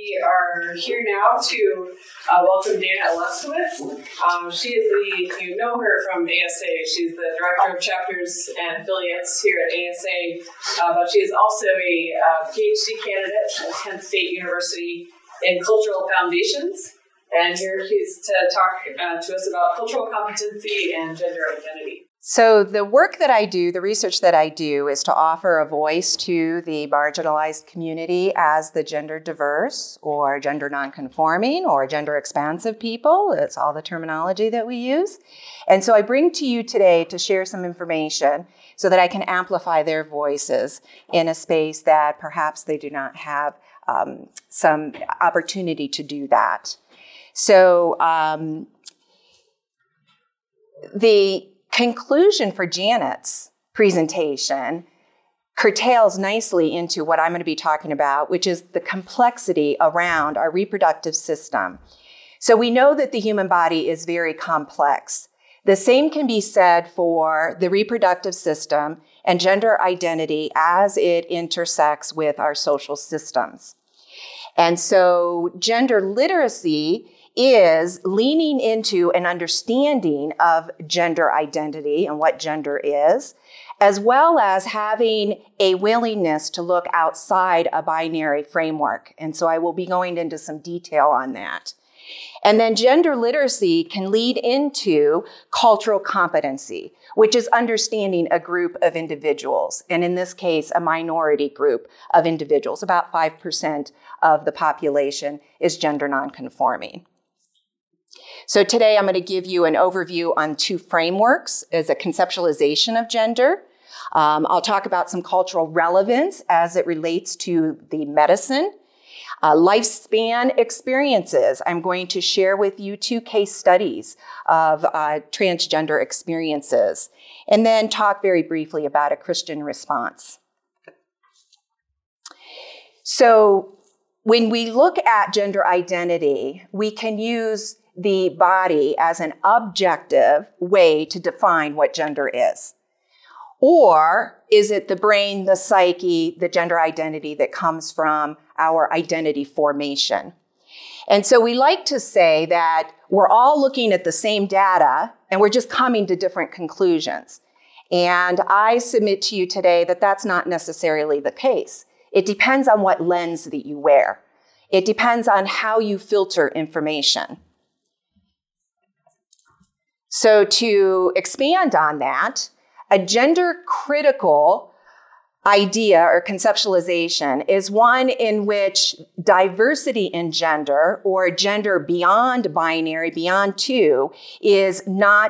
We are here now to welcome Dana Leskowitz. She is you know her from ASA. She's the Director of Chapters and Affiliates here at ASA, but she is also a PhD candidate at Kent State University in Cultural Foundations. And here she's to talk to us about cultural competency and gender identity. So the work that I do, the research that I do, is to offer a voice to the marginalized community as the gender diverse or gender nonconforming or gender expansive people. It's all the terminology that we use. And so I bring to you today to share some information so that I can amplify their voices in a space that perhaps they do not have some opportunity to do that. So the conclusion for Janet's presentation curtails nicely into what I'm going to be talking about, which is the complexity around our reproductive system. So we know that the human body is very complex. The same can be said for the reproductive system and gender identity as it intersects with our social systems. And so gender literacy is leaning into an understanding of gender identity and what gender is, as well as having a willingness to look outside a binary framework. And so I will be going into some detail on that. And then gender literacy can lead into cultural competency, which is understanding a group of individuals, and in this case, a minority group of individuals. About 5% of the population is gender nonconforming. So today I'm going to give you an overview on two frameworks as a conceptualization of gender. I'll talk about some cultural relevance as it relates to the medicine. Lifespan experiences. I'm going to share with you two case studies of transgender experiences, and then talk very briefly about a Christian response. So when we look at gender identity, we can use the body as an objective way to define what gender is. Or is it the brain, the psyche, the gender identity that comes from our identity formation? And so we like to say that we're all looking at the same data and we're just coming to different conclusions. And I submit to you today that that's not necessarily the case. It depends on what lens that you wear. It depends on how you filter information. So to expand on that, a gender-critical idea or conceptualization is one in which diversity in gender or gender beyond binary, beyond two, is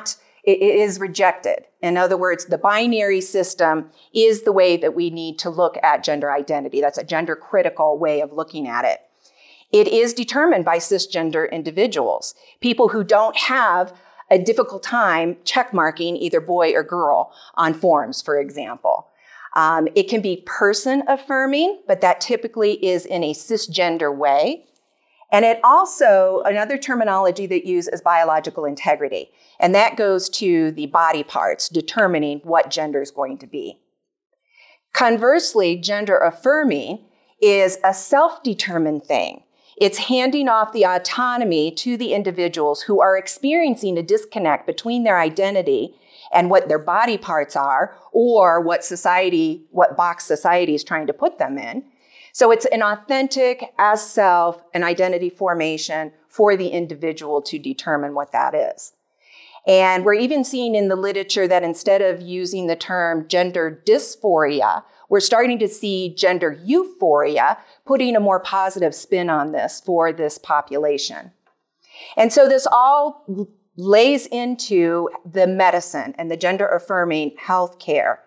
rejected. In other words, the binary system is the way that we need to look at gender identity. That's a gender-critical way of looking at it. It is determined by cisgender individuals, people who don't have a difficult time checkmarking either boy or girl on forms, for example. It can be person affirming, but that typically is in a cisgender way. And it also, another terminology that uses is biological integrity. And that goes to the body parts, determining what gender is going to be. Conversely, gender affirming is a self-determined thing. It's handing off the autonomy to the individuals who are experiencing a disconnect between their identity and what their body parts are, or what box society is trying to put them in. So it's an authentic as self and identity formation for the individual to determine what that is. And we're even seeing in the literature that instead of using the term gender dysphoria, we're starting to see gender euphoria, putting a more positive spin on this for this population. And so this all lays into the medicine and the gender-affirming healthcare.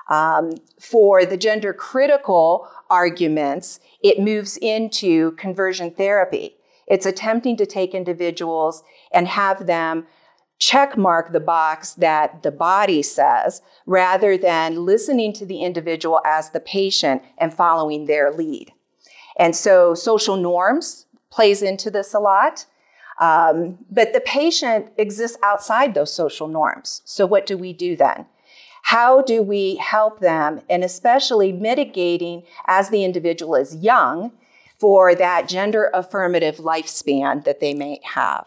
For the gender-critical arguments, it moves into conversion therapy. It's attempting to take individuals and have them check mark the box that the body says, rather than listening to the individual as the patient and following their lead. And so social norms plays into this a lot, but the patient exists outside those social norms. So what do we do then? How do we help them, and especially mitigating as the individual is young, for that gender affirmative lifespan that they may have.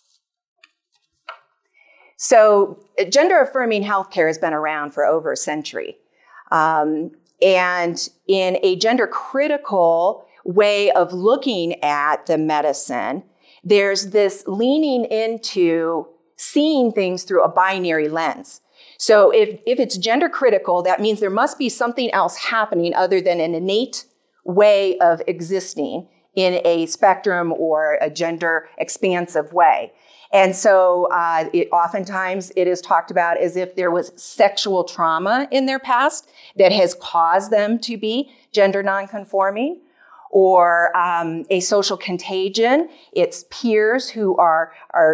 So gender affirming healthcare has been around for over a century. And in a gender critical way of looking at the medicine, there's this leaning into seeing things through a binary lens. So if it's gender critical, that means there must be something else happening other than an innate way of existing in a spectrum or a gender expansive way. And so oftentimes it is talked about as if there was sexual trauma in their past that has caused them to be gender nonconforming, or a social contagion. It's peers who are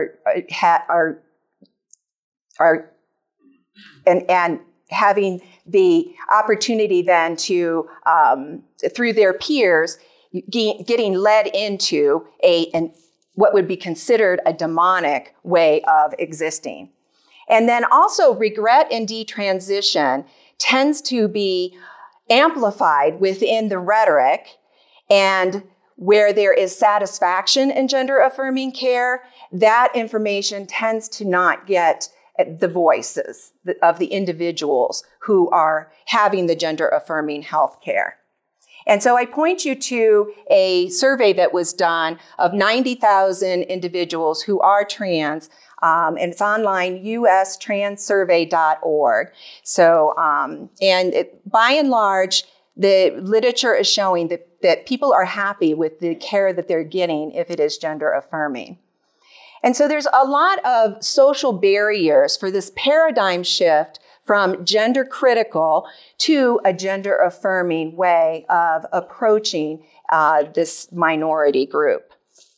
having the opportunity then to through their peers getting led into what would be considered a demonic way of existing. And then also regret and detransition tends to be amplified within the rhetoric, and where there is satisfaction in gender affirming care, that information tends to not get the voices of the individuals who are having the gender affirming health care. And so I point you to a survey that was done of 90,000 individuals who are trans, and it's online, ustranssurvey.org. So, by and large, the literature is showing that people are happy with the care that they're getting if it is gender affirming. And so there's a lot of social barriers for this paradigm shift from gender critical to a gender affirming way of approaching this minority group.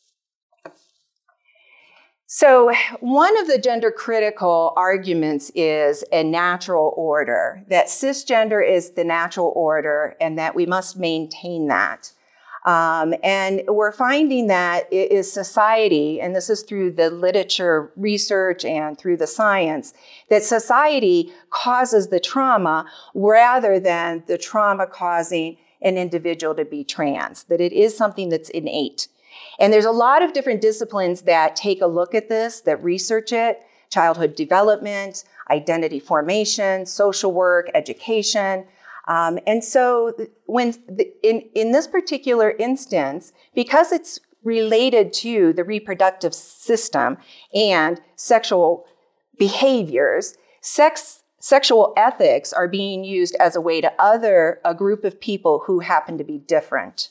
So one of the gender critical arguments is a natural order, that cisgender is the natural order and that we must maintain that. And we're finding that it is society, and this is through the literature research and through the science, that society causes the trauma rather than the trauma causing an individual to be trans, that it is something that's innate. And there's a lot of different disciplines that take a look at this, that research it: childhood development, identity formation, social work, education. And so in this particular instance, because it's related to the reproductive system and sexual behaviors, sexual ethics are being used as a way to other a group of people who happen to be different.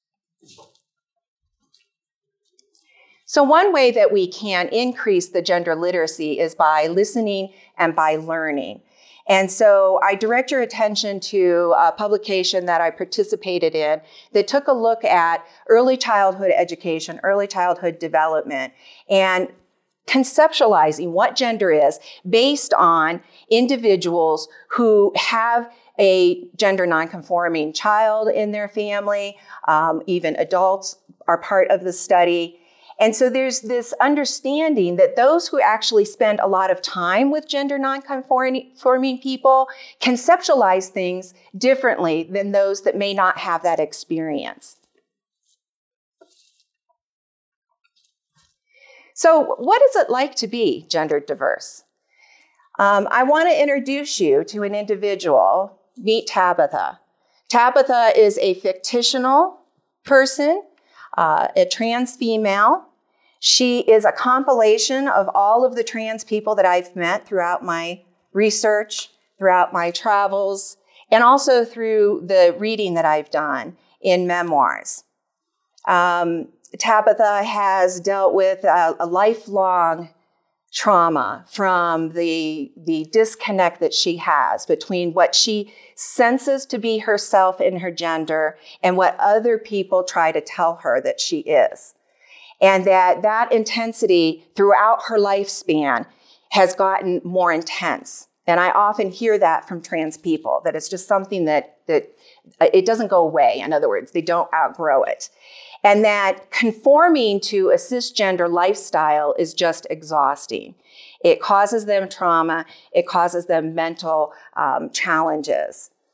So one way that we can increase the gender literacy is by listening and by learning. And so I direct your attention to a publication that I participated in that took a look at early childhood education, early childhood development, and conceptualizing what gender is based on individuals who have a gender nonconforming child in their family. Even adults are part of the study. And so there's this understanding that those who actually spend a lot of time with gender nonconforming people conceptualize things differently than those that may not have that experience. So what is it like to be gender diverse? I want to introduce you to an individual. Meet Tabitha. Tabitha is a fictional person, a trans female. She is a compilation of all of the trans people that I've met throughout my research, throughout my travels, and also through the reading that I've done in memoirs. Tabitha has dealt with a lifelong trauma from the disconnect that she has between what she senses to be herself in her gender and what other people try to tell her that she is. And that intensity throughout her lifespan has gotten more intense. And I often hear that from trans people, that it's just something that it doesn't go away. In other words, they don't outgrow it. And that conforming to a cisgender lifestyle is just exhausting. It causes them trauma. It causes them mental challenges.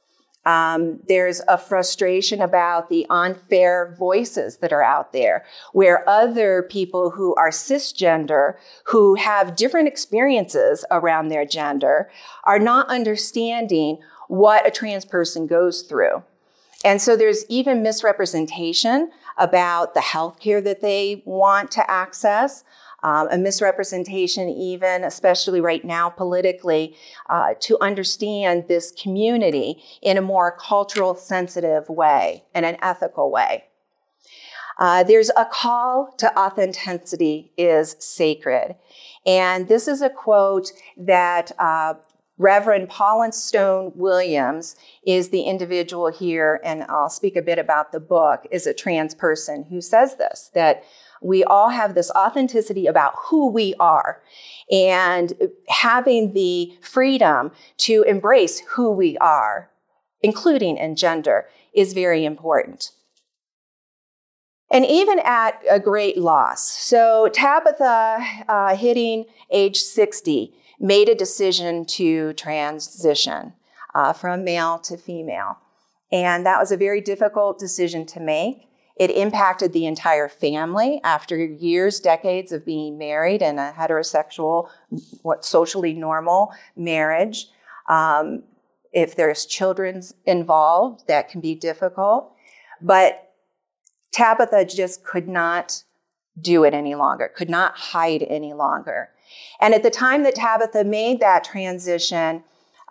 There's a frustration about the unfair voices that are out there, where other people who are cisgender, who have different experiences around their gender, are not understanding what a trans person goes through. And so there's even misrepresentation about the healthcare that they want to access, a misrepresentation even, especially right now politically, to understand this community in a more cultural sensitive way and an ethical way. There's a call to authenticity is sacred. And this is a quote that Reverend Pauline Stone Williams is the individual here, and I'll speak a bit about the book, is a trans person who says this, that we all have this authenticity about who we are, and having the freedom to embrace who we are, including in gender, is very important. And even at a great loss. So Tabitha, hitting age 60, made a decision to transition from male to female. And that was a very difficult decision to make. It impacted the entire family after years, decades of being married in a heterosexual, socially normal marriage. If there's children involved, that can be difficult. But Tabitha just could not do it any longer, could not hide any longer. And at the time that Tabitha made that transition,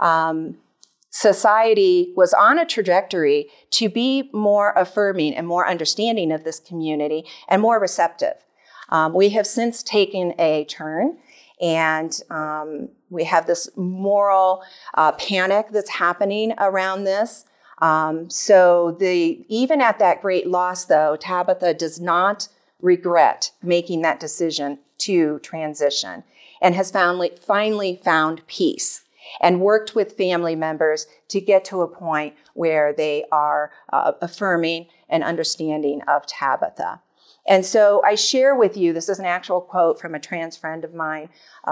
society was on a trajectory to be more affirming and more understanding of this community and more receptive. We have since taken a turn, and we have this moral panic that's happening around this. So even at that great loss, though, Tabitha does not regret making that decision to transition, and has finally found peace and worked with family members to get to a point where they are affirming and understanding of Tabitha. And so I share with you, this is an actual quote from a trans friend of mine,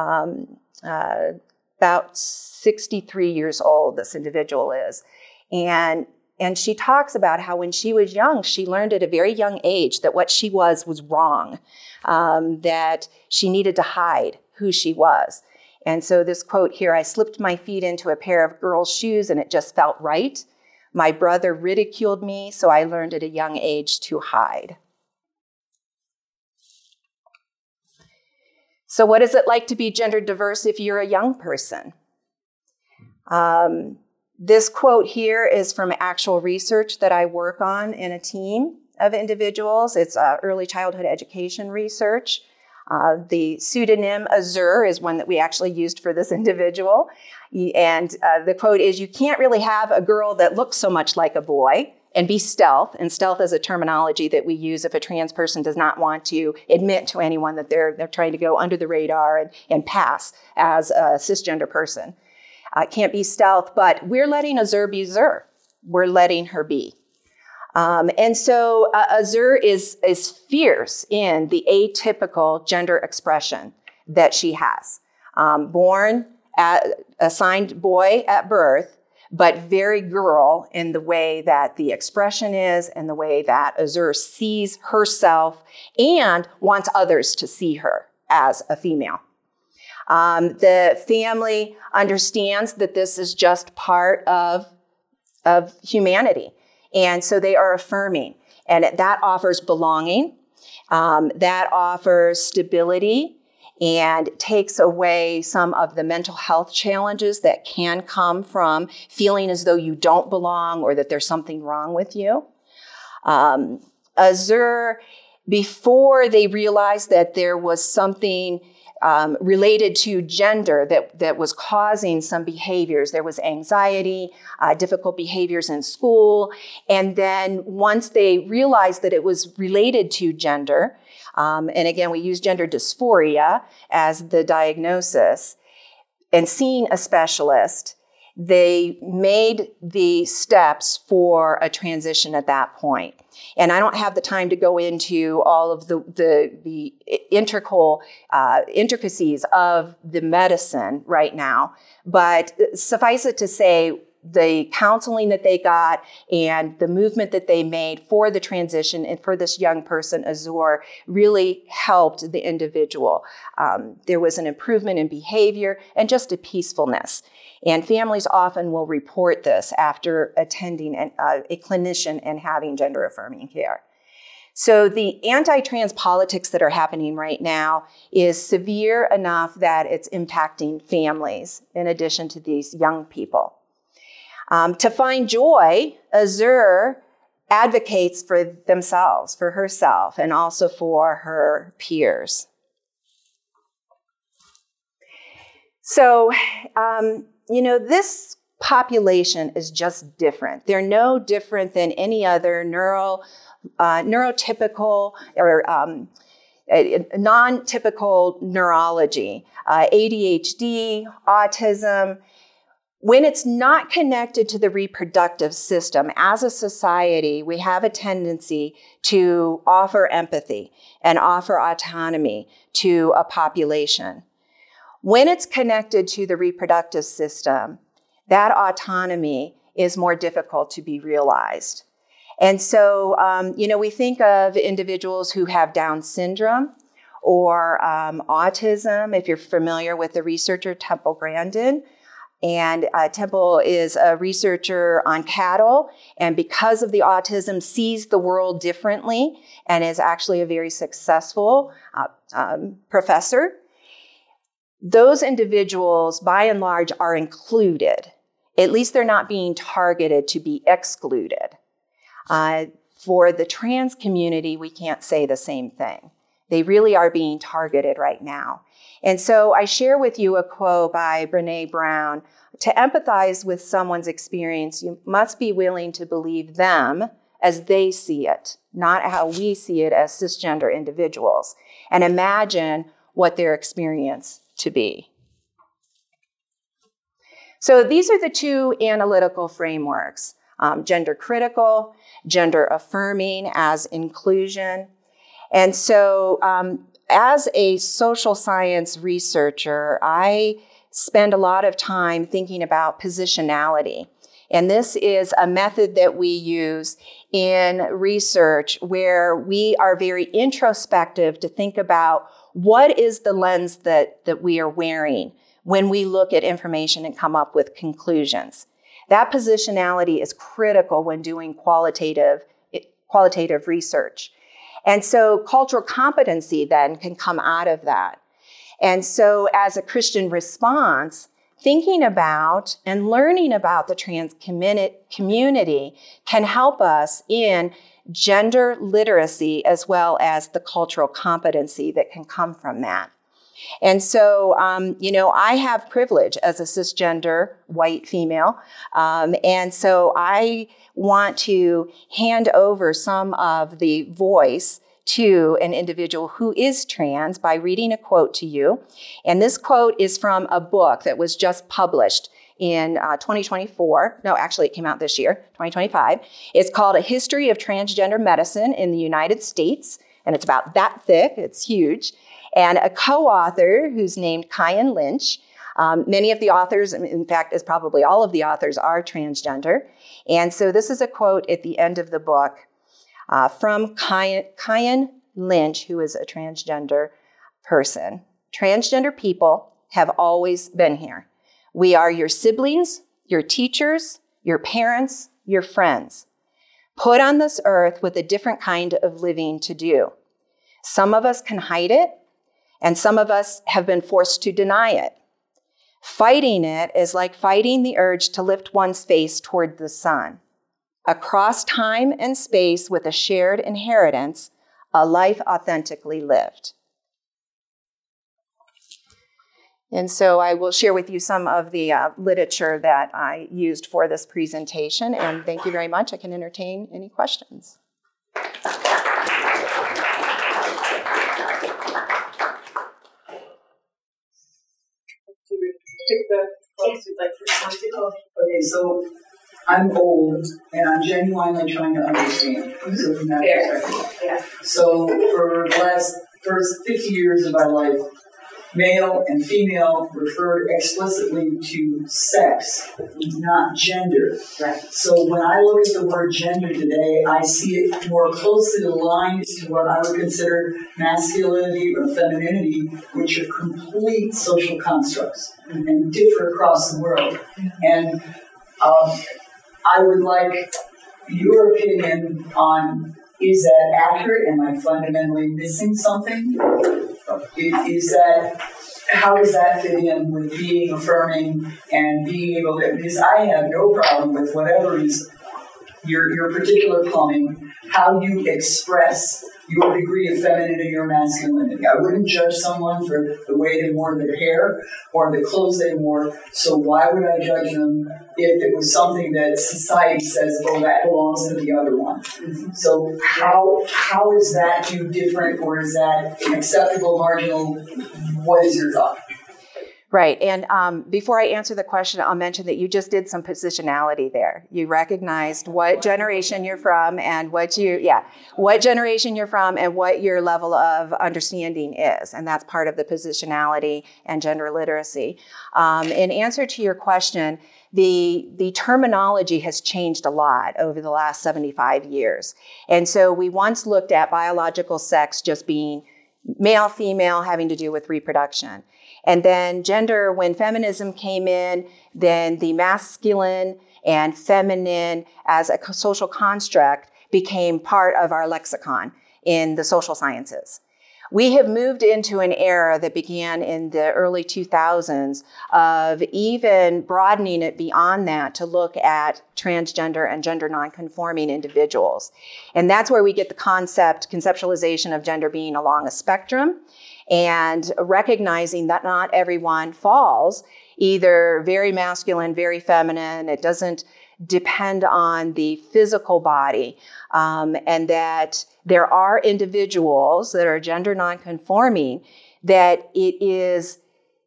about 63 years old, this individual is. And she talks about how when she was young, she learned at a very young age that what she was wrong, that she needed to hide who she was. And so this quote here, "I slipped my feet into a pair of girls' shoes and it just felt right. My brother ridiculed me, so I learned at a young age to hide." So what is it like to be gender diverse if you're a young person? This quote here is from actual research that I work on in a team of individuals. It's early childhood education research. The pseudonym Azur is one that we actually used for this individual. And the quote is, "You can't really have a girl that looks so much like a boy and be stealth." And stealth is a terminology that we use if a trans person does not want to admit to anyone that they're trying to go under the radar and pass as a cisgender person. Can't be stealth, but we're letting Azur be Azur. We're letting her be. And so Azur is fierce in the atypical gender expression that she has. Born assigned boy at birth, but very girl in the way that the expression is and the way that Azur sees herself and wants others to see her as a female. The family understands that this is just part of humanity. And so they are affirming. And that offers belonging, that offers stability, and takes away some of the mental health challenges that can come from feeling as though you don't belong or that there's something wrong with you. Azur, before they realized that there was something related to gender that was causing some behaviors. There was anxiety, difficult behaviors in school. And then once they realized that it was related to gender, and again, we use gender dysphoria as the diagnosis, and seeing a specialist, they made the steps for a transition at that point. And I don't have the time to go into all of the intricacies of the medicine right now, but suffice it to say, the counseling that they got and the movement that they made for the transition and for this young person, Azur, really helped the individual. There was an improvement in behavior and just a peacefulness. And families often will report this after attending a clinician and having gender-affirming care. So the anti-trans politics that are happening right now is severe enough that it's impacting families in addition to these young people. To find joy, Azur advocates for themselves, for herself, and also for her peers. So, this population is just different. They're no different than any other neurotypical or non-typical neurology, ADHD, autism. When it's not connected to the reproductive system, as a society, we have a tendency to offer empathy and offer autonomy to a population. When it's connected to the reproductive system, that autonomy is more difficult to be realized. And so, we think of individuals who have Down syndrome or autism, if you're familiar with the researcher Temple Grandin. And Temple is a researcher on cattle, and because of the autism, sees the world differently and is actually a very successful professor. Those individuals, by and large, are included. At least they're not being targeted to be excluded. For the trans community, we can't say the same thing. They really are being targeted right now. And so I share with you a quote by Brené Brown. To empathize with someone's experience, you must be willing to believe them as they see it, not how we see it as cisgender individuals, and imagine what their experience to be. So these are the two analytical frameworks, gender critical, gender affirming as inclusion. And so as a social science researcher, I spend a lot of time thinking about positionality. And this is a method that we use in research where we are very introspective to think about what is the lens that we are wearing when we look at information and come up with conclusions. That positionality is critical when doing qualitative research. And so cultural competency then can come out of that. And so as a Christian response, thinking about and learning about the trans community can help us in gender literacy as well as the cultural competency that can come from that. And so, I have privilege as a cisgender white female. And so I want to hand over some of the voice to an individual who is trans by reading a quote to you. And this quote is from a book that was just published in 2024. No, actually it came out this year, 2025. It's called A History of Transgender Medicine in the United States. And it's about that thick, it's huge. And a co-author who's named Kian Lynch. Many of the authors, in fact, as probably all of the authors, are transgender. And so this is a quote at the end of the book from Kian Lynch, who is a transgender person. Transgender people have always been here. We are your siblings, your teachers, your parents, your friends, put on this earth with a different kind of living to do. Some of us can hide it, and some of us have been forced to deny it. Fighting it is like fighting the urge to lift one's face toward the sun. Across time and space with a shared inheritance, a life authentically lived. And so I will share with you some of the literature that I used for this presentation, and thank you very much. I can entertain any questions. Okay, so I'm old and I'm genuinely trying to understand. So from that perspective. Yeah. So for the first 50 years of my life, male and female refer explicitly to sex, not gender. Right. So when I look at the word gender today, I see it more closely aligned to what I would consider masculinity or femininity, which are complete social constructs and differ across the world. And I would like your opinion on, is that accurate? Am I fundamentally missing something? How does that fit in with being affirming and being able to, because I have no problem with whatever is your particular plumbing, how you express your degree of femininity or masculinity. I wouldn't judge someone for the way they wore their hair or the clothes they wore, so why would I judge them if it was something that society says, oh, that belongs to the other one? So how is that view different, or is that an acceptable, marginal? What is your thought? Right. And before I answer the question, I'll mention that you just did some positionality there. You recognized what generation you're from and what generation you're from and what your level of understanding is. And that's part of the positionality and gender literacy. In answer to your question, the terminology has changed a lot over the last 75 years. And so we once looked at biological sex just being male, female, having to do with reproduction. And then gender, when feminism came in, then the masculine and feminine as a social construct became part of our lexicon in the social sciences. We have moved into an era that began in the early 2000s of even broadening it beyond that to look at transgender and gender nonconforming individuals. And that's where we get the conceptualization of gender being along a spectrum, and recognizing that not everyone falls either very masculine, very feminine. It doesn't depend on the physical body, and that there are individuals that are gender nonconforming that it is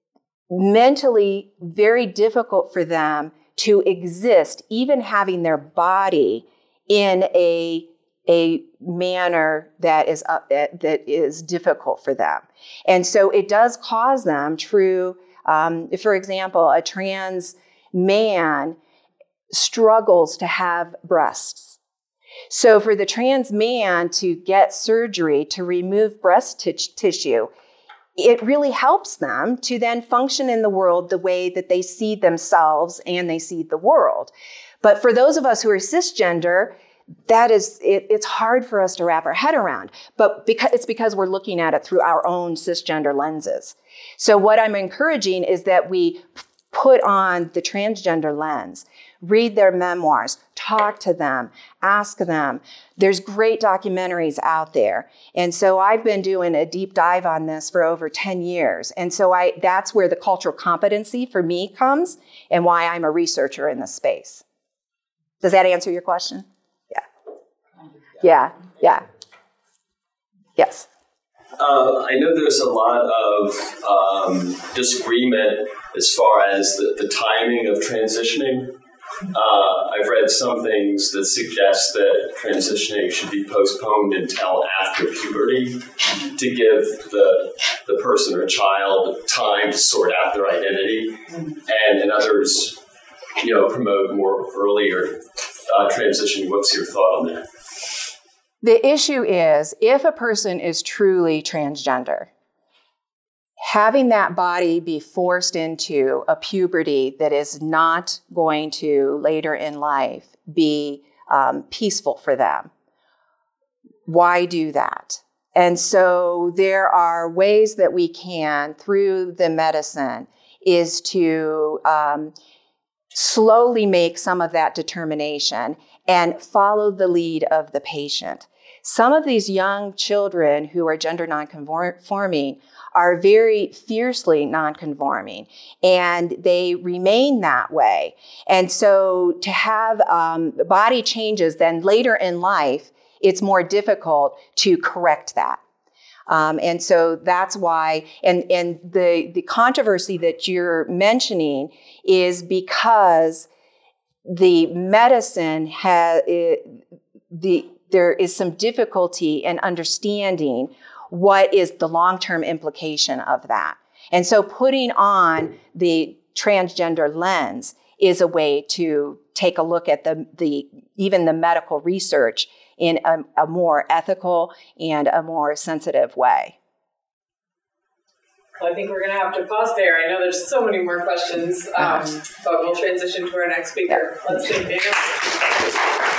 mentally very difficult for them to exist, even having their body in a manner that is difficult for them. And so it does cause them for example, a trans man struggles to have breasts. So for the trans man to get surgery to remove breast tissue, it really helps them to then function in the world the way that they see themselves and they see the world. But for those of us who are cisgender, it's hard for us to wrap our head around, but it's because we're looking at it through our own cisgender lenses. So what I'm encouraging is that we put on the transgender lens, read their memoirs, talk to them, ask them. There's great documentaries out there. And so I've been doing a deep dive on this for over 10 years. And so that's where the cultural competency for me comes and why I'm a researcher in this space. Does that answer your question? Yeah. Yes. I know there's a lot of disagreement as far as the timing of transitioning. I've read some things that suggest that transitioning should be postponed until after puberty to give the person or child time to sort out their identity, and others, promote more earlier transition. What's your thought on that? The issue is, if a person is truly transgender, having that body be forced into a puberty that is not going to later in life be peaceful for them, why do that? And so there are ways that we can, through the medicine, is to slowly make some of that determination and follow the lead of the patient. Some of these young children who are gender nonconforming are very fiercely nonconforming, and they remain that way. And so to have body changes, then later in life, it's more difficult to correct that. And so that's why, and the controversy that you're mentioning is because the medicine there is some difficulty in understanding what is the long-term implication of that. And so putting on the transgender lens is a way to take a look at even the medical research in a more ethical and a more sensitive way. Well, I think we're going to have to pause there. I know there's so many more questions, but we'll transition to our next speaker. Let's thank Daniel.